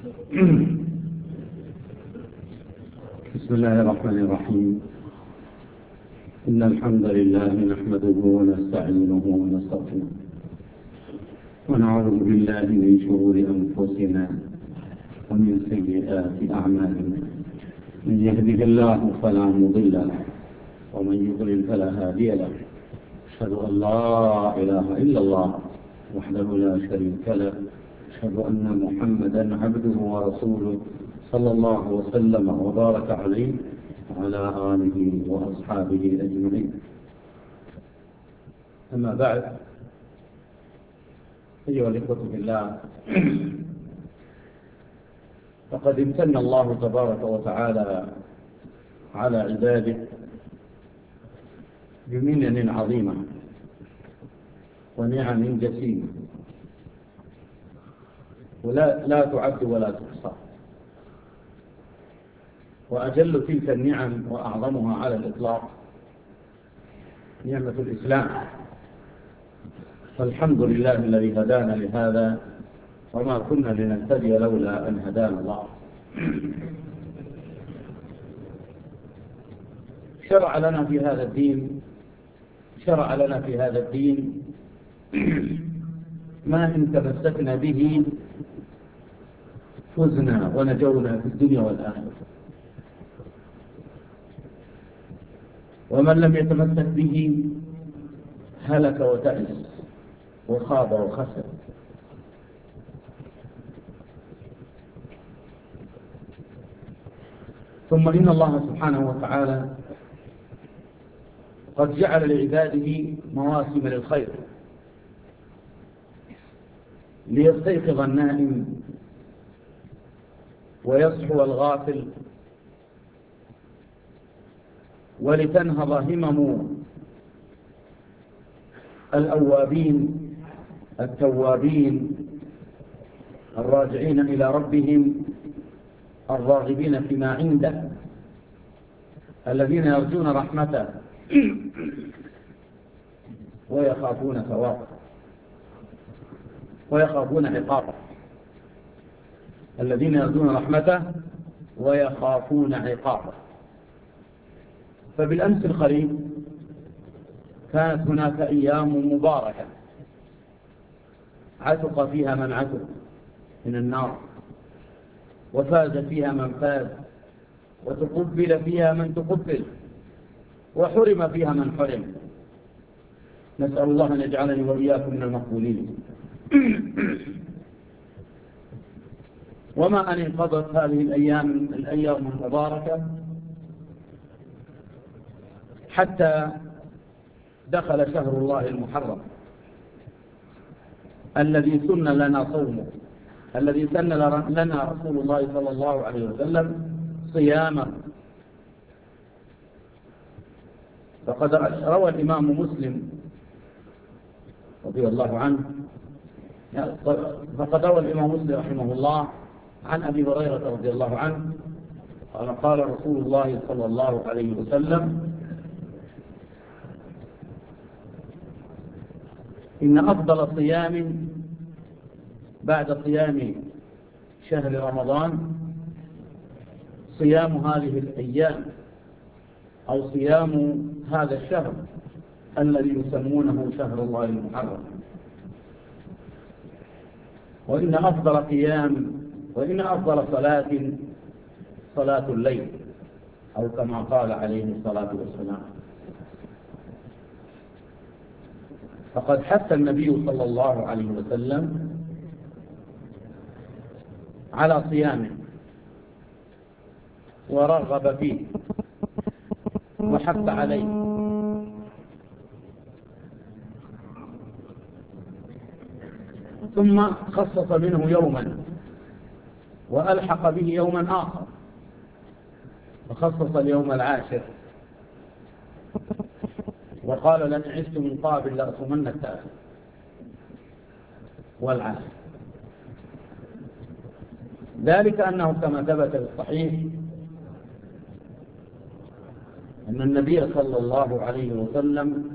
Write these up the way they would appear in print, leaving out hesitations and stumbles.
بسم الله الرحمن الرحيم. إن الحمد لله نحمده ونستعينه ونستغفره ونعوذ بالله من شرور أنفسنا ومن سيئات أعمالنا. من يهده الله فلا مضل له ومن يضلل فلا هادي له. أشهد أن لا إله إلا الله وحده لا شريك له. أشهد أن محمدا عبده ورسوله صلى الله وسلم وبارك عليه وعلى آله وأصحابه أجمعين. أما بعد، أيها الإخوة في الله، فقد امتن الله تبارك وتعالى على عباده بمنن عظيمة ونعم جسيمة لا تعد ولا تحصى. وأجل تلك النعم وأعظمها على الإطلاق نعمة الإسلام. فالحمد لله الذي هدانا لهذا وما كنا لنهتدي لولا أن هدانا الله. شرع لنا في هذا الدين ما إن تمسكنا به فزنا ونجونا في الدنيا والآخرة، ومن لم يتمسك به هلك وتعس وخاب وخسر. ثم إن الله سبحانه وتعالى قد جعل لعباده مواسم للخير ليستيقظ النائم ويصحو الغافل، ولتنهض همم الأوابين التوابين الراجعين إلى ربهم الراغبين فيما عنده، الذين يرجون رحمته ويخافون ثوابه ويخافون عقابه. الذين يرجون رحمته ويخافون عقابه. فبالأمس القريب كانت هناك أيام مباركة عتق فيها من عتق من النار، وفاز فيها من فاز، وتقبل فيها من تقبل، وحرم فيها من حرم. نسأل الله أن يجعلني وإياكم من المقبولين. وما أن انقضت هذه الأيام المباركة حتى دخل شهر الله المحرم الذي سن لنا صومه، الذي سن لنا رسول الله صلى الله عليه وسلم صيامه. فقد روى الإمام مسلم رضي الله عنه رحمه الله عن أبي هريرة رضي الله عنه قال رسول الله صلى الله عليه وسلم: إن أفضل صيام بعد صيام شهر رمضان صيام هذه الأيام، أو صيام هذا الشهر الذي يسمونه شهر الله المحرم. وإن أفضل صلاة صلاة الليل، أو كما قال عليه الصلاة والسلام. فقد حث النبي صلى الله عليه وسلم على صيامه ورغب فيه وحث عليه. ثم خصص منه يوما وألحق به يوما آخر، فخصص اليوم العاشر وقال: لن عشت من قابل لأصومن التاسع والعاشر. ذلك أنه كما ثبت في الصحيح أن النبي صلى الله عليه وسلم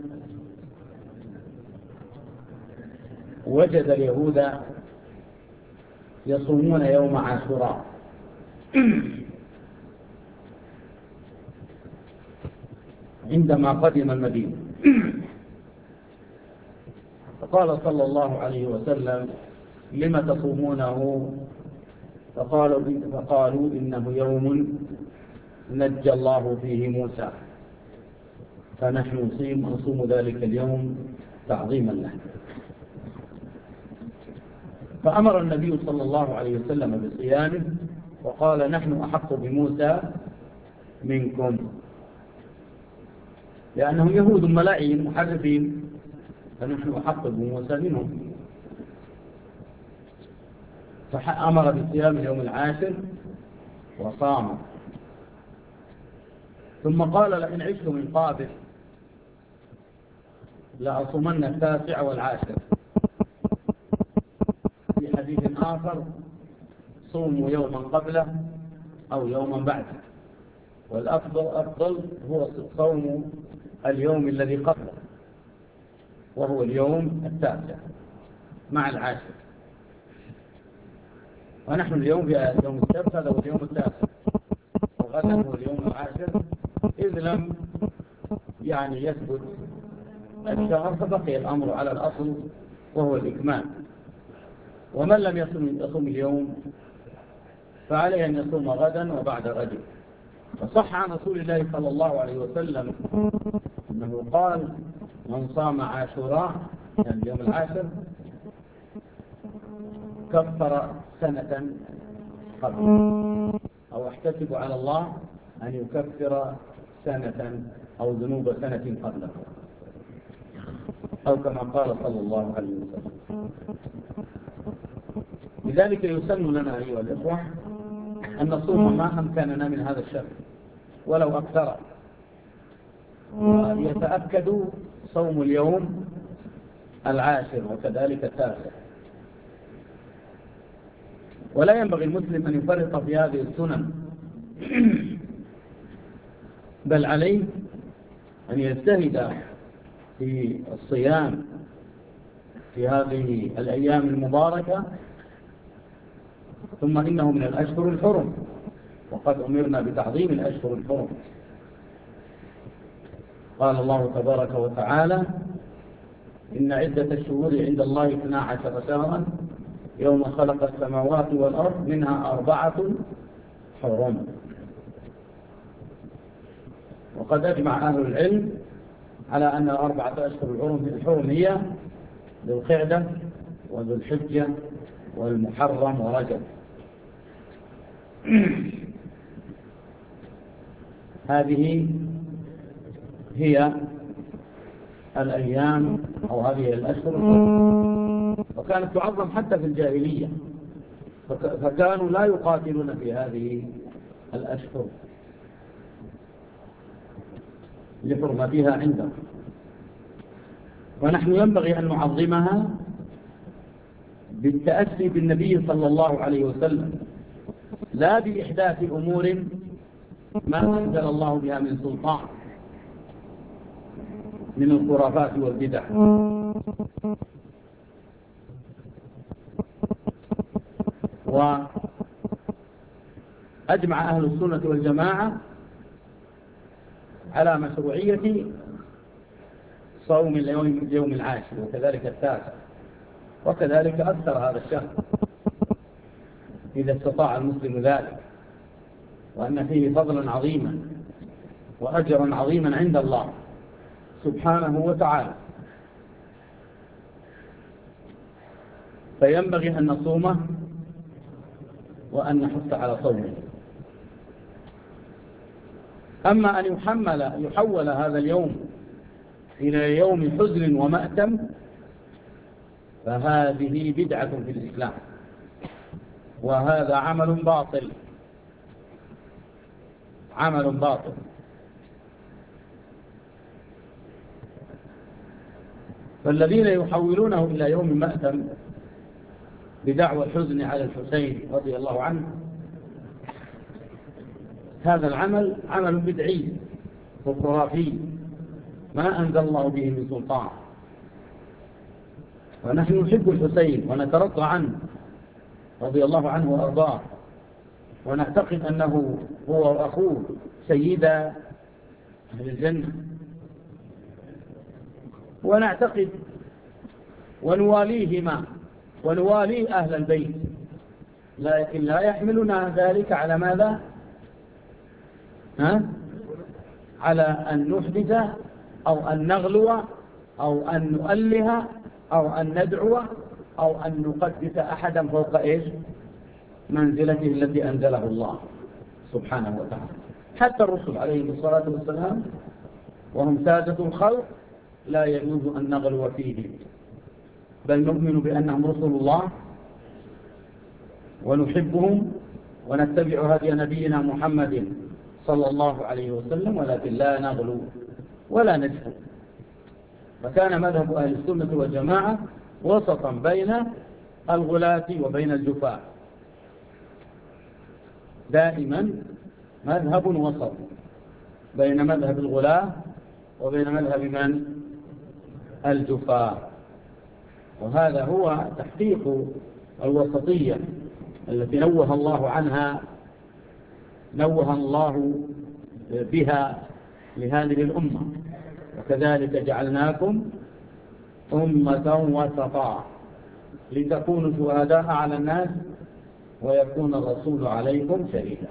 وجد اليهود يصومون يوم عاشوراء. عندما قدم المدينة فقال صلى الله عليه وسلم: لم تصومونه؟ فقالوا: إنه يوم نجى الله فيه موسى، فنحن نصوم ذلك اليوم تعظيما له. فأمر النبي صلى الله عليه وسلم بصيامه وقال: نحن أحق بموسى منكم، لأنهم يهود ملاعين محرفين، فنحن أحق بموسى منهم. فأمر بصيام اليوم العاشر وصام، ثم قال: لئن عشت من قابل لأصومن التاسع والعاشر. في حديث آخر: صوموا يوما قبله أو يوما بعده، والأفضل هو صوم اليوم الذي قبله، وهو اليوم التاسع مع العاشر. ونحن اليوم في يوم السبت، هذا هو اليوم التاسع، وغدا هو اليوم العاشر، إذ لم يثبت الشهر، فبقي الأمر على الأصل وهو الإكمال. ومن لم يصوم اليوم فعليه أن يصوم غدا وبعد غد. فصح عن رسول الله صلى الله عليه وسلم أنه قال: من صام عاشوراء، يعني اليوم العاشر، كفر سنة قبل، أو احتسب على الله أن يكفر سنة أو ذنوب سنة قبله، أو كما قال صلى الله عليه وسلم. لذلك يسن لنا أيها الإخوة أن نصوم ما أمكننا من هذا الشهر ولو أكثر، ويتأكد صوم اليوم العاشر وكذلك التاسع. ولا ينبغي المسلم أن يفرط في هذه السنن، بل عليه أن يجتهد في الصيام في هذه الأيام المباركة. ثم إنه من الأشهر الحرم، وقد أمرنا بتعظيم الأشهر الحرم. قال الله تبارك وتعالى: إن عدة الشهور عند الله 12 شهرا يوم خلق السماوات والأرض منها 4 حرم. وقد أجمع أهل العلم على أن 4 أشهر الحرم هي ذو القعدة وذو الحجة والمحرم ورجب. هذه هي الأيام أو هذه الأشهر الحرم، وكانت تعظم حتى في الجاهلية، فكانوا لا يقاتلون في هذه الأشهر لحرمتها عندهم. ونحن ينبغي أن نعظمها بالتأسي بالنبي صلى الله عليه وسلم، لا بإحداث أمور ما أنزل الله بها من سلطان من الخرافات والبدع. وأجمع أهل السنة والجماعة على مشروعية صوم اليوم العاشر وكذلك التاسع، وكذلك أكثر هذا الشهر إذا استطاع المسلم ذلك، وأن فيه فضلا عظيما وأجرا عظيما عند الله سبحانه وتعالى. فينبغي أن نصومه وأن نحث على صومه. أما أن يحول هذا اليوم إلى يوم حزن ومأتم فهذه بدعة في الإسلام، وهذا عمل باطل، عمل باطل. فالذين يحولونه إلى يوم مأتم بدعوى الحزن على الحسين رضي الله عنه، هذا العمل عمل بدعي وخرافي ما أنزل الله به من سلطان. ونحن نحب الحسين ونترضى عنه رضي الله عنه وأرضاه، ونعتقد أنه هو وأخوه سيدا أهل الجنة، ونعتقد ونواليهما ونوالي أهل البيت، لكن لا يحملنا ذلك على ماذا؟ على أن نحدث أو أن نغلو أو أن نؤله أو أن ندعو أو أن نقدس أحدا فوق إيش؟ منزلته التي أنزله الله سبحانه وتعالى. حتى الرسل عليهم الصلاة والسلام وهم سادة الخلق لا يجوز أن نغلو فيهم، بل نؤمن بأنهم رسل الله ونحبهم ونتبع هدي نبينا محمد صلى الله عليه وسلم، ولكن لا نغلو ولا نجهل. فكان مذهب أهل السنة والجماعة وسطا بين الغلاة وبين الجفاة، دائما مذهب وسط بين مذهب الغلاة وبين مذهب من؟ الجفاة. وهذا هو تحقيق الوسطية التي نوه الله عنها، نوه الله بها لهذه الأمة: وكذلك جعلناكم أمة وسطا لتكونوا شهداء على الناس ويكون الرسول عليكم شهيدا.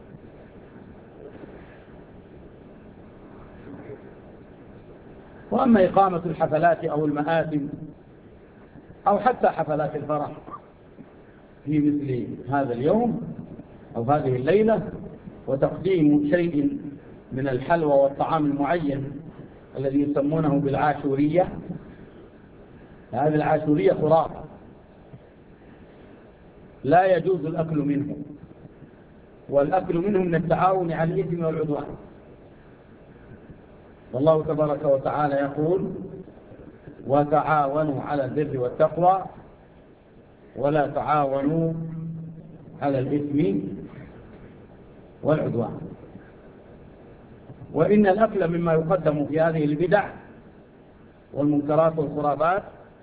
وأما إقامة الحفلات أو المآتم أو حتى حفلات الفرح في مثل هذا اليوم أو هذه الليلة، وتقديم شيء من الحلوى والطعام المعين الذي يسمونه بالعاشورية، هذه العاشورية خرافة لا يجوز الأكل منه، والأكل منه من التعاون على الإثم والعدوان. والله تبارك وتعالى يقول: وتعاونوا على البر والتقوى ولا تعاونوا على الإثم والعدوان. وإن الأكل مما يقدم في هذه البدع والمنكرات والخرافات،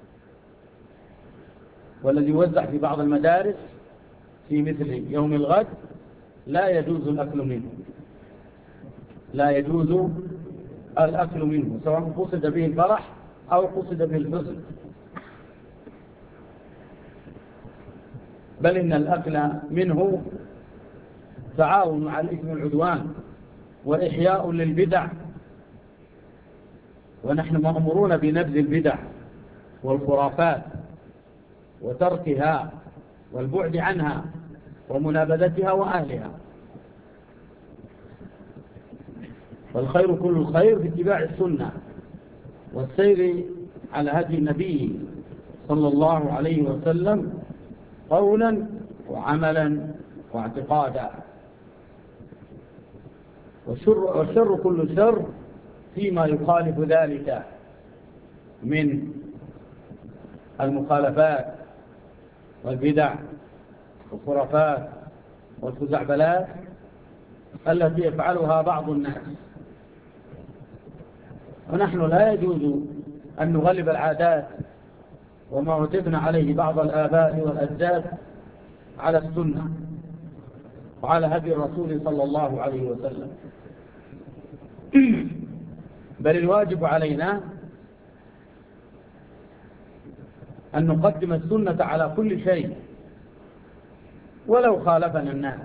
والذي يوزع في بعض المدارس في مثل يوم الغد، لا يجوز الأكل منه، لا يجوز الأكل منه، سواء قصد به الفرح أو قصد به الحزن، بل إن الأكل منه تعاون على الإثم والعدوان وإحياء للبدع، ونحن مأمورون بنبذ البدع والخرافات وتركها والبعد عنها ومنابذتها وأهلها. والخير كل الخير في اتباع السنة والسير على هدي النبي صلى الله عليه وسلم قولا وعملا واعتقادا. والشر كل شر فيما يخالف ذلك من المخالفات والبدع والخرافات والخزعبلات التي يفعلها بعض الناس. ونحن لا يجوز أن نغلب العادات وما وجدنا عليه بعض الآباء والأجداد على السنة وعلى هدي الرسول صلى الله عليه وسلم، بل الواجب علينا أن نقدم السنة على كل شيء ولو خالفنا الناس.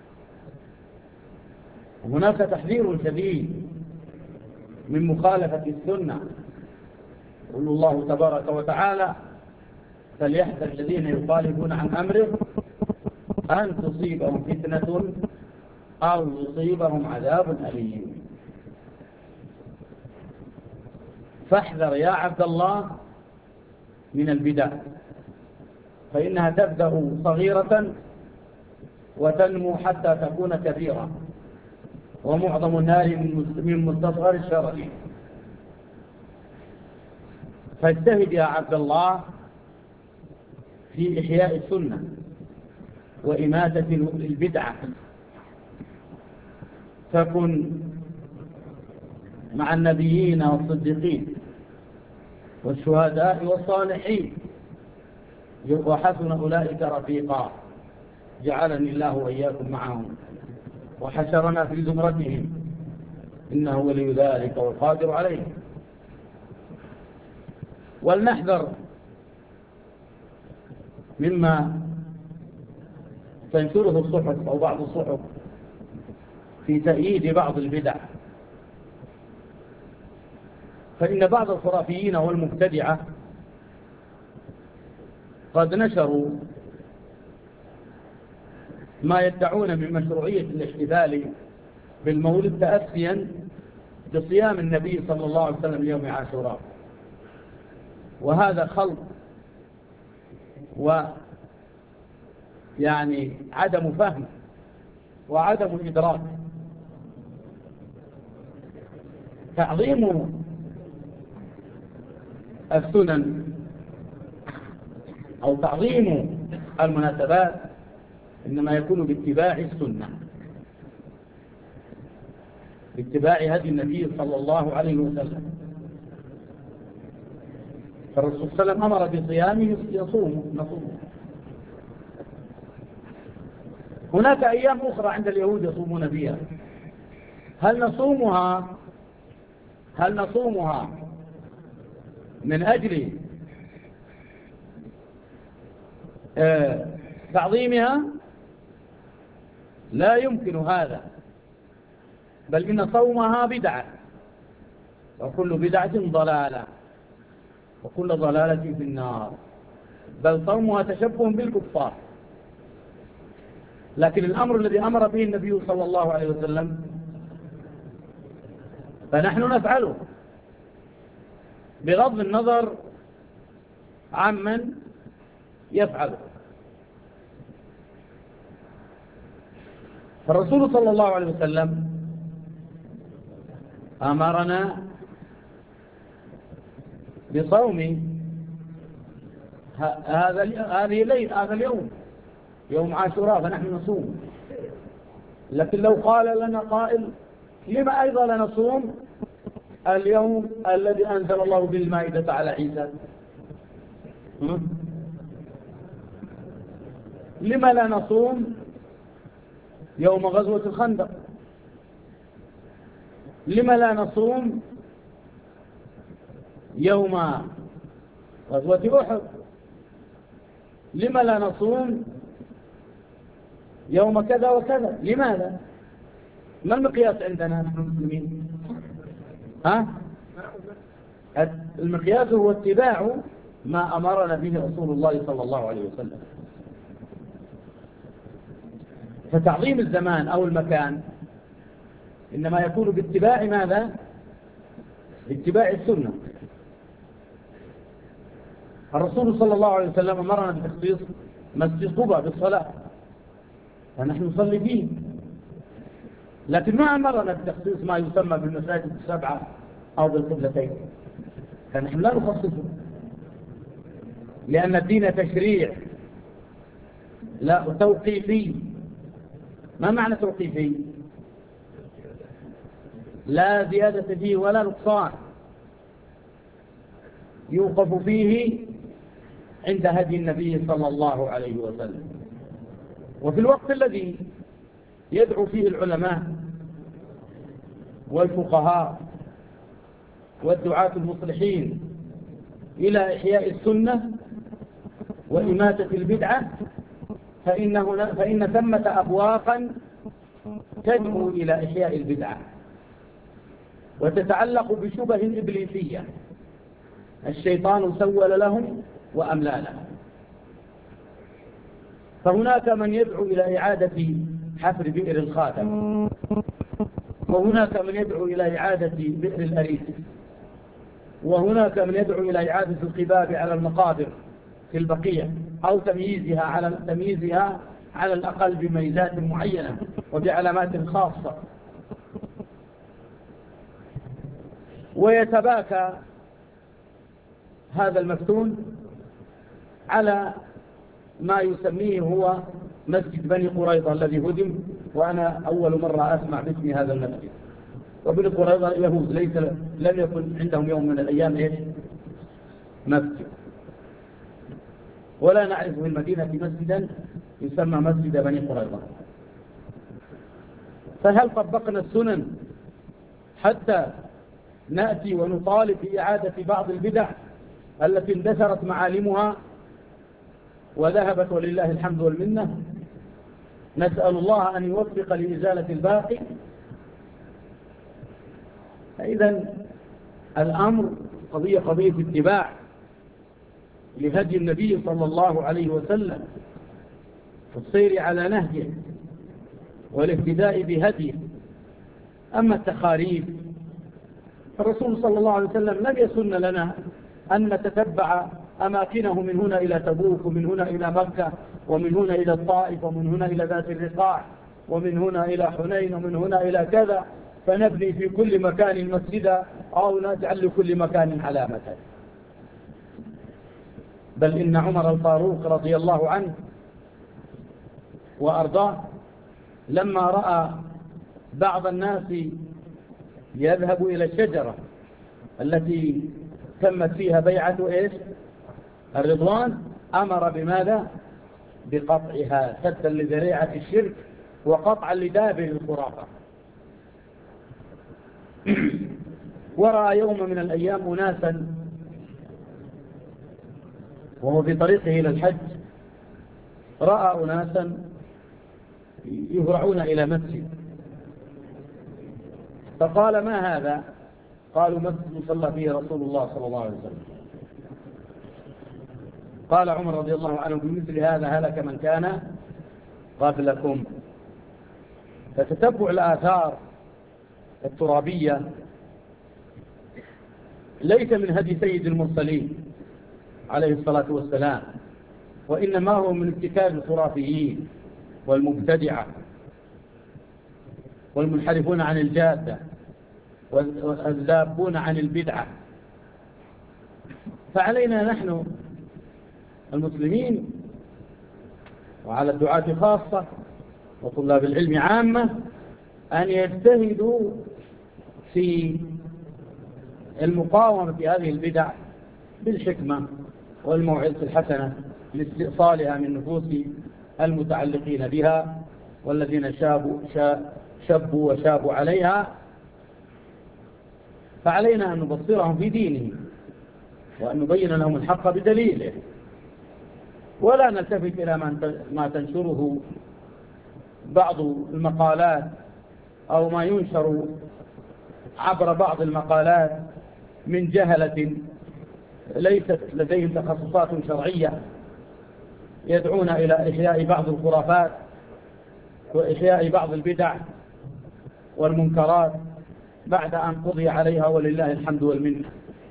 وهناك تحذير شديد من مخالفة السنة. يقول الله تبارك وتعالى: فليحذر الذين يخالفون عن أمره أن تصيبهم فتنة أو يصيبهم عذاب أليم. فاحذر يا عبد الله من البدع، فإنها تبدأ صغيرة وتنمو حتى تكون كبيرة، ومعظم النار من مستصغر الشرر. فاجتهد يا عبد الله في إحياء السنة وإماتة البدعة، فكن مع النبيين والصديقين والشهداء والصالحين، وحسن أولئك رفيقا. جعلني الله وإياكم معهم وحشرنا في زمرتهم، إنه ولي ذلك والقادر عليه. ولنحذر مما تنشره الصحف أو بعض الصحف في تأييد بعض البدع، فإن بعض الخرافيين والمبتدعة قد نشروا ما يدعون من مشروعية الاحتفال بالمولد تأسيا بصيام النبي صلى الله عليه وسلم يوم عاشوراء، وهذا خلط ويعني عدم فهم وعدم إدراك. تعظيم السنن أو تعظيم المناسبات إنما يكون باتباع السنة، باتباع هدي النبي صلى الله عليه وسلم. فالرسول صلى الله عليه وسلم أمر بصيامه نصومه. هناك أيام أخرى عند اليهود يصومون بها، هل نصومها من أجل تعظيمها؟ لا يمكن هذا، بل إن صومها بدعة، وكل بدعة ضلالة، وكل ضلالة في النار، بل صومها تشبه بالكفار. لكن الأمر الذي أمر به النبي صلى الله عليه وسلم فنحن نفعله بغض النظر عمن يفعله. فالرسول صلى الله عليه وسلم أمرنا بصوم هذا اليوم، يوم عاشوراء، فنحن نصوم. لكن لو قال لنا قائل لما أيضا لا نصوم اليوم الذي أنزل الله بالمائدة على عيسى؟ لما لا نصوم يوم غزوة الخندق؟ لما لا نصوم يوم غزوة أحد؟ لما لا نصوم يوم كذا وكذا؟ لماذا؟ ما المقياس عندنا نحن المسلمين؟ المقياس هو اتباع ما أمرنا به رسول الله صلى الله عليه وسلم. فتعظيم الزمان أو المكان إنما يكون باتباع ماذا؟ باتباع السنة. الرسول صلى الله عليه وسلم أمرنا بتخصيص مسجد قباء بالصلاة، فنحن نصلي فيه، لكن ما أمرنا بتخصيص ما يسمى بالمساجد السبعة أو بالقبلتين، فنحن لا نخصصه، لأن الدين تشريع لا توقيفي. ما معنى توقيفي؟ لا زيادة فيه ولا نقصان، يوقف فيه عند هدي النبي صلى الله عليه وسلم. وفي الوقت الذي يدعو فيه العلماء والفقهاء والدعاة المصلحين إلى إحياء السنة وإماتة البدعة، فإن ثمة أبواقا تدعو إلى إحياء البدعة وتتعلق بشبه إبليسية الشيطان سول لهم وأملى لهم. فهناك من يدعو إلى إعادة حفر بئر الخاتم، وهناك من يدعو إلى إعادة بئر الأريس، وهناك من يدعو إلى إعادة القباب على المقابر في البقيع، أو تمييزها على الأقل بميزات معينة وبعلامات خاصة. ويتباكى هذا المفتون على ما يسميه هو مسجد بني قريظة الذي هدم، وأنا أول مرة أسمع باسم هذا المسجد. وبني قريظة يهود، لم يكن عندهم يوم من الأيام مسجد، ولا نعرف في المدينة مسجدا يسمى مسجد بني قريظة. فهل طبقنا السنن حتى نأتي ونطالب بإعادة بعض البدع التي اندثرت معالمها وذهبت ولله الحمد والمنة؟ نسأل الله أن يوفق لإزالة الباقي. فإذا الأمر قضية اتباع لهدي النبي صلى الله عليه وسلم والسير على نهجه والاهتداء بهديه. أما التخاريف الرسول صلى الله عليه وسلم لم يسن لنا أن نتتبع أماكنه من هنا إلى تبوك ومن هنا إلى مكة ومن هنا إلى الطائف ومن هنا إلى ذات الرقاع ومن هنا إلى حنين ومن هنا إلى كذا، فنبني في كل مكان مسجدا أو نجعل لكل مكان علامة. بل إن عمر الفاروق رضي الله عنه وأرضاه لما رأى بعض الناس يذهب إلى الشجرة التي تمت فيها بيعة الرضوان، أمر بماذا؟ بقطعها سدا لذريعة الشرك وقطعا لدابر الخرافة. ورأى يوم من الأيام أناسا وهو في طريقه إلى الحج، رأى أناسا يهرعون إلى مسجد، فقال: ما هذا؟ قالوا: مسجد صلى فيه رسول الله صلى الله عليه وسلم. قال عمر رضي الله عنه: بمثل هذا هلك من كان قبلكم. فتتبع الآثار الترابية ليس من هدي سيد المرسلين عليه الصلاة والسلام، وإنما هو من ابتكار الخرافيين والمبتدعة والمنحرفون عن الجادة والذابون عن البدعة. فعلينا نحن المسلمين وعلى الدعاة خاصة وطلاب العلم عامة أن يجتهدوا في المقاومة بهذه البدع بالحكمة والموعظة الحسنة لاستئصالها من نفوس المتعلقين بها والذين شبوا وشابوا عليها. فعلينا أن نبصرهم في دينهم وأن نبين لهم الحق بدليله، ولا نلتفت إلى ما تنشره بعض المقالات أو ما ينشر عبر بعض المقالات من جهلة ليست لديهم تخصصات شرعية، يدعون إلى إحياء بعض الخرافات وإحياء بعض البدع والمنكرات بعد أن قضي عليها ولله الحمد والمنة.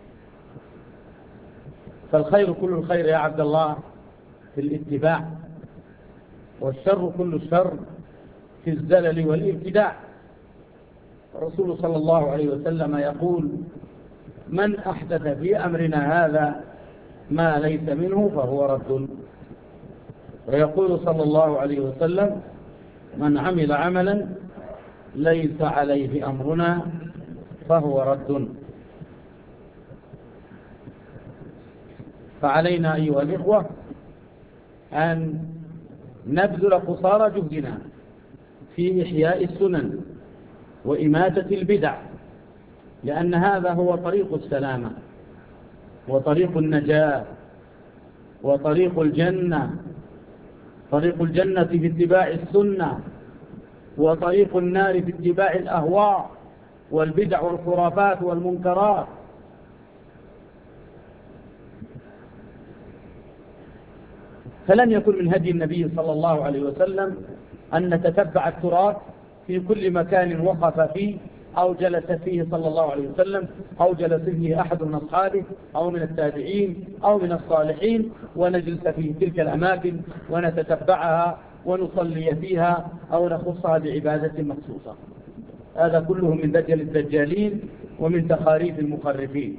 فالخير كل الخير يا عبد الله في الاتباع، والشر كل الشر في الزلل والابتداع. الرسول صلى الله عليه وسلم يقول: من أحدث في أمرنا هذا ما ليس منه فهو رد. ويقول صلى الله عليه وسلم: من عمل عملا ليس عليه أمرنا فهو رد. فعلينا أيها الإخوة أن نبذل قصارى جهدنا في إحياء السنن وإماتة البدع، لأن هذا هو طريق السلامة وطريق النجاة وطريق الجنة، طريق الجنة في اتباع السنة، وطريق النار في اتباع الأهواء والبدع والخرافات والمنكرات. فلن يكن من هدي النبي صلى الله عليه وسلم أن نتتبع التراث في كل مكان وقف فيه أو جلس فيه صلى الله عليه وسلم أو جلس فيه أحد من أصحابه أو من التابعين أو من الصالحين، ونجلس في تلك الأماكن ونتتبعها ونصلي فيها أو نخصها بعبادة مخصوصة. هذا كله من دجل الدجالين ومن تخاريف المخرفين.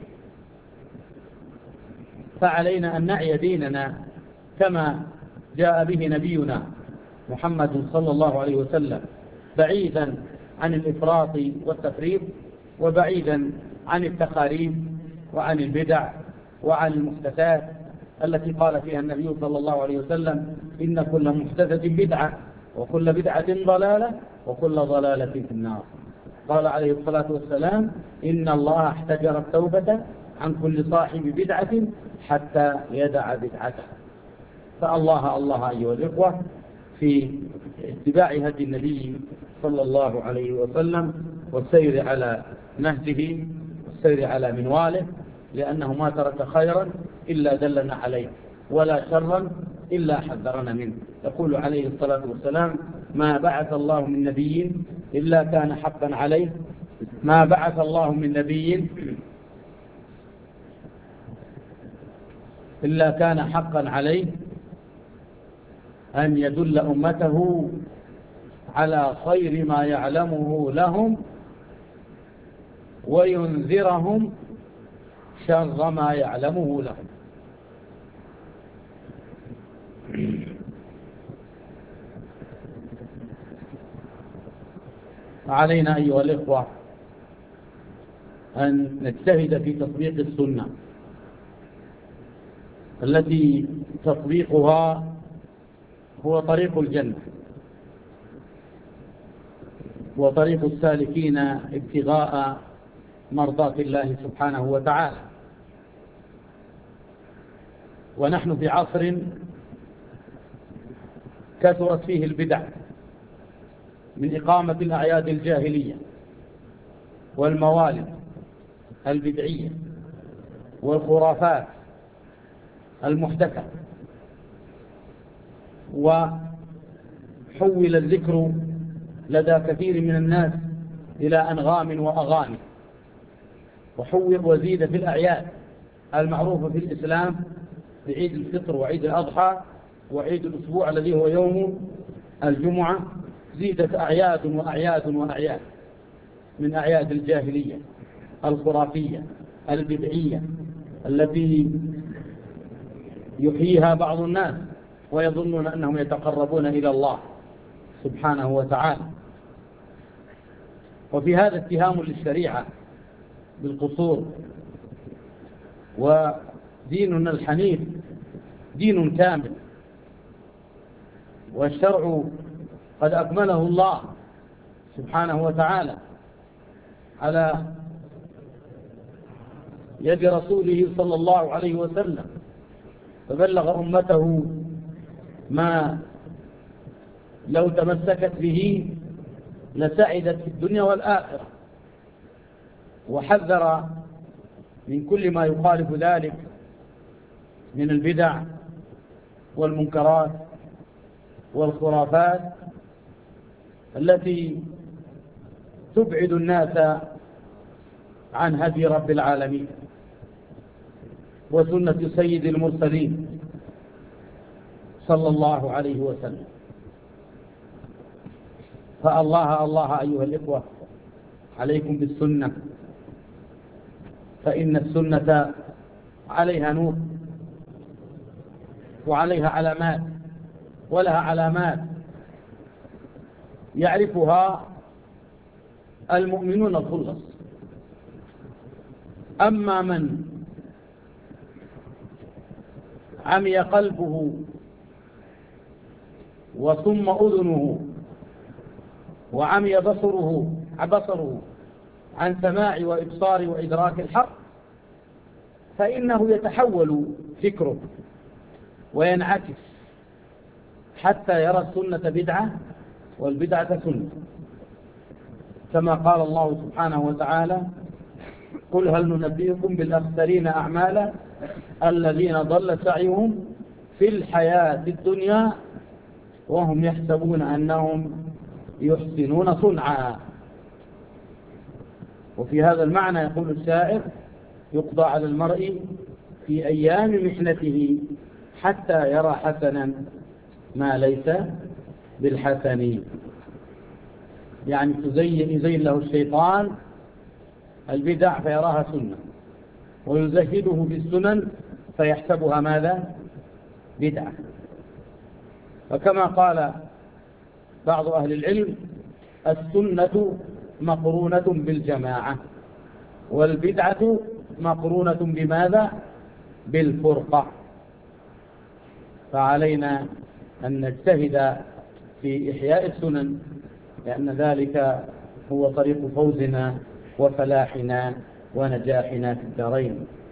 فعلينا أن نعي ديننا كما جاء به نبينا محمد صلى الله عليه وسلم، بعيدا عن الإفراط والتفريط، وبعيدا عن التخاريف وعن البدع وعن المحدثات التي قال فيها النبي صلى الله عليه وسلم: إن كل محدثة بدعة، وكل بدعة ضلالة، وكل ضلالة في النار. قال عليه الصلاة والسلام: إن الله احتجر التوبة عن كل صاحب بدعة حتى يدع بدعته. فالله الله أيها الإخوة في اتباع هدي النبي صلى الله عليه وسلم، والسير على نهجه، والسير على منواله، لأنه ما ترك خيرا إلا دلنا عليه، ولا شرا إلا حذرنا منه. يقول عليه الصلاة والسلام: ما بعث الله من نبي إلا كان حقا عليه، ما بعث الله من نبي إلا كان حقا عليه أن يدل أمته على خير ما يعلمه لهم وينذرهم شر ما يعلمه لهم. علينا أيها الإخوة أن نجتهد في تطبيق السنة التي تطبيقها هو طريق الجنة وطريق السالكين ابتغاء مرضات الله سبحانه وتعالى. ونحن في عصر كثرت فيه البدع من إقامة الأعياد الجاهلية والموالد البدعية والخرافات المحدثة، وحول الذكر لدى كثير من الناس إلى أنغام وأغاني، وحول وزيد في الأعياد المعروفة في الإسلام بعيد الفطر وعيد الأضحى وعيد الأسبوع الذي هو يوم الجمعة، زيدت أعياد وأعياد وأعياد من أعياد الجاهلية الخرافية البدعية التي يحييها بعض الناس ويظنون أنهم يتقربون إلى الله سبحانه وتعالى. وفي هذا اتهام للشريعة بالقصور. وديننا الحنيف دين كامل، والشرع قد أكمله الله سبحانه وتعالى على يد رسوله صلى الله عليه وسلم، فبلغ أمته ما لو تمسكت به لسعدت في الدنيا والآخرة، وحذر من كل ما يخالف ذلك من البدع والمنكرات والخرافات التي تبعد الناس عن هدي رب العالمين وسنة سيد المرسلين صلى الله عليه وسلم. فالله الله أيها الإخوة عليكم بالسنة، فإن السنة عليها نور وعليها علامات، ولها علامات يعرفها المؤمنون الخلص. أما من عمي قلبه وصم أذنه وعمي بصره عن سماع وإبصار وإدراك الحق، فإنه يتحول فكره وينعكس حتى يرى السنة بدعة والبدعة سنة، كما قال الله سبحانه وتعالى: قل هل ننبئكم بالأخسرين أعمالا الذين ضل سعيهم في الحياة الدنيا وهم يحسبون أنهم يحسنون صنعا. وفي هذا المعنى يقول الشاعر: يقضى على المرء في أيام محنته حتى يرى حسنا ما ليس بالحسن. يعني يزين له الشيطان البدع فيراها سنة، ويزهده في السنن فيحسبها ماذا؟ بدعة. وكما قال بعض أهل العلم: السنة مقرونة بالجماعة، والبدعة مقرونة بماذا؟ بالفرقة. فعلينا أن نجتهد في إحياء السنن، لأن ذلك هو طريق فوزنا وفلاحنا ونجاحنا في الدارين.